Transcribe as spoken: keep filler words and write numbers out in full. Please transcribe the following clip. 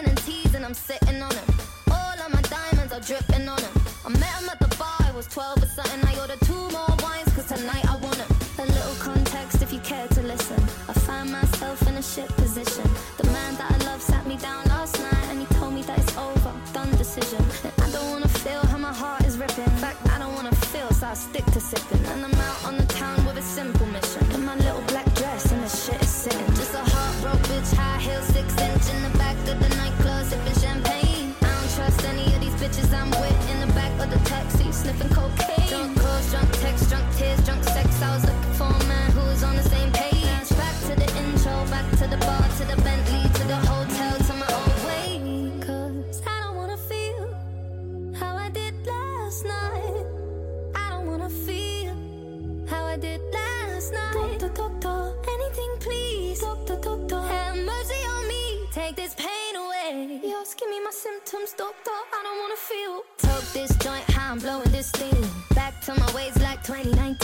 teasing and teasing, I'm sitting on him. All of my diamonds are dripping on him. I met him at the bar, I was twelve or something. I ordered two more wines, cause tonight I want him. A little context if you care to listen. I find myself in a shit position. The man that I love sat me down last night and he told me that it's over, done decision. And I don't wanna feel how my heart is ripping. In fact, I don't wanna feel, so I stick to sipping. And I'm out on the town with a simple mission. In my little black dress and the shit is sitting. Just a heartbroken bitch, high heel, six inch in the back of the nightclub, sipping champagne. I don't trust any of these bitches I'm with. In the back of the taxi, sniffing cocaine. Drunk calls, drunk texts, drunk tears, drunk sex. I was looking for a man who was on the same page. Back to the intro, back to the bar, to the Bentley, to the hotel, to my own way. Cause I don't wanna feel how I did last night. I don't wanna feel how I did last night. Doctor, doctor, anything please. Doctor, doctor, have mercy on me. Take this pain away. Just give me my symptoms, doctor. I don't wanna feel. Toke this joint, how I'm blowing this thing. Back to my ways like twenty nineteen.